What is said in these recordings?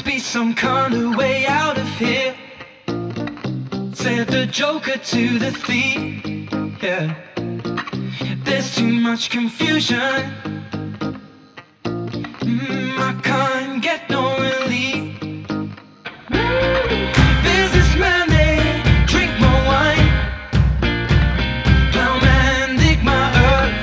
be some kind of way out of here, said the Joker to the thief. Yeah, there's too much confusion. I can't get no relief. Businessman, they drink my wine. Plowman, dig my earth.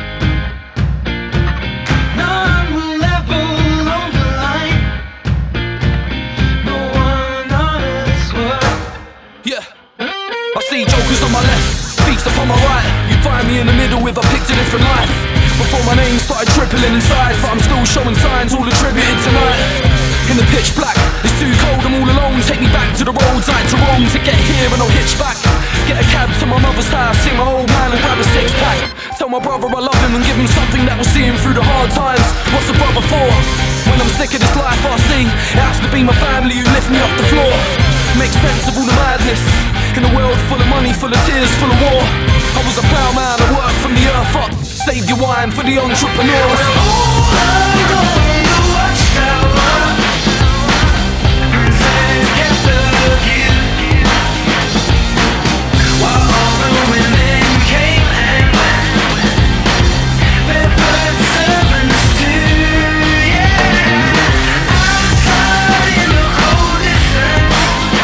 None will ever along the line. No one on this world. Yeah, I see jokers on my left, thieves upon my right. You find me in the middle if I picked a different life. Before my name started trippling inside, but I'm still showing signs, all attributed tonight. In the pitch black, it's too cold, I'm all alone. Take me back to the roads I had to roam to get here, and I'll hitch back. Get a cab to my mother's house, see my old man and grab a six-pack. Tell my brother I love him and give him something that will see him through the hard times. What's a brother for? When I'm sick of this life I see, it has to be my family who lift me off the floor. Make sense of all the madness in a world full of money, full of tears, full of war. I was a ploughman, I worked from the earth up. Save your wine for the entrepreneurs. We're all alone, the watchtower. Princess kept the view, while all the women came and went. Barefoot servants too, yeah. Outside in the cold distance,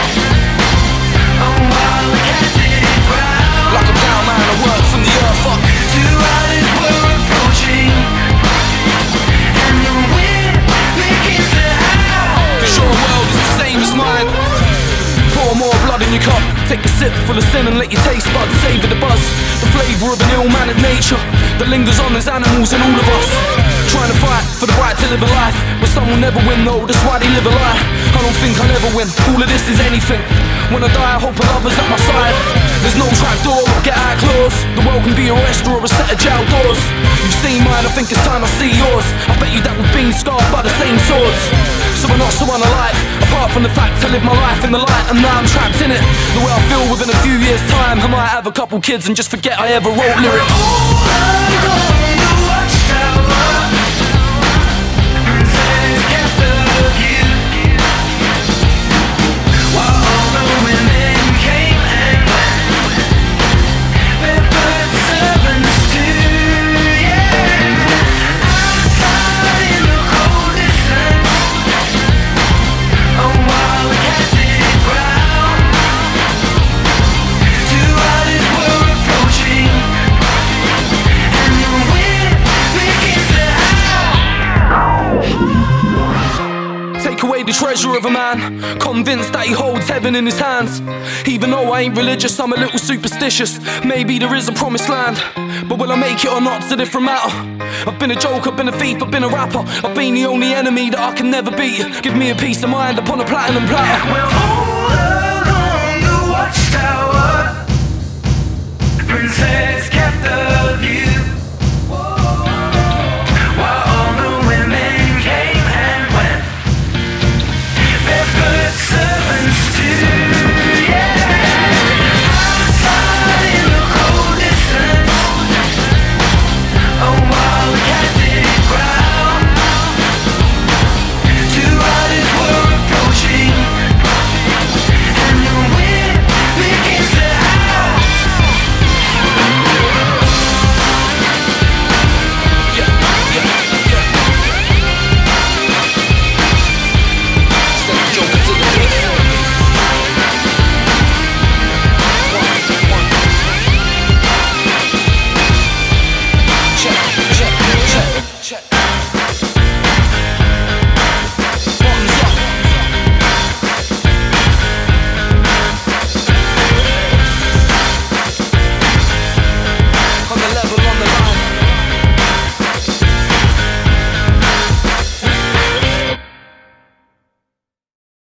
a wildcat did growl. Like a ploughman, I worked from the earth up. Two riders were approaching, and the wind begins to howl. 'Cause your world is the same as mine. Pour more blood in your cup, take a sip full of sin and let your taste buds savor the buzz. The flavour of an ill-mannered nature that lingers on as animals in all of us. Trying to fight for the right to live a life, but some will never win though, that's why they live a lie. I don't think I'll ever win, all of this is anything. When I die I hope a lover's at my side. There's no trapdoor or get out clause. The world can be a restaurant or a set of jail doors. You've seen mine, I think it's time I see yours. I bet you that we've been scarred by the same swords. So we're not so unalike, apart from the fact I live my life in the light and now I'm trapped in it. The way I feel within a few years time, I might have a couple kids and just forget I ever wrote lyrics. All alone, the watchtower. Princess kept the view, while all the women came and went. Barefoot servants too, yeah. Outside in the cold distance, a wildcat did growl. Two riders were approaching, and the wind begins to howl. Take away the treasure of a man, convinced that he holds heaven in his hands. Even though I ain't religious, I'm a little superstitious. Maybe there is a promised land, but will I make it or not's a different matter. I've been a joker, I've been a thief, I've been a rapper. I've been the only enemy that I can never beat. Give me a peace of mind upon a platinum platter. We're all alone, the watchtower. Princess kept the view.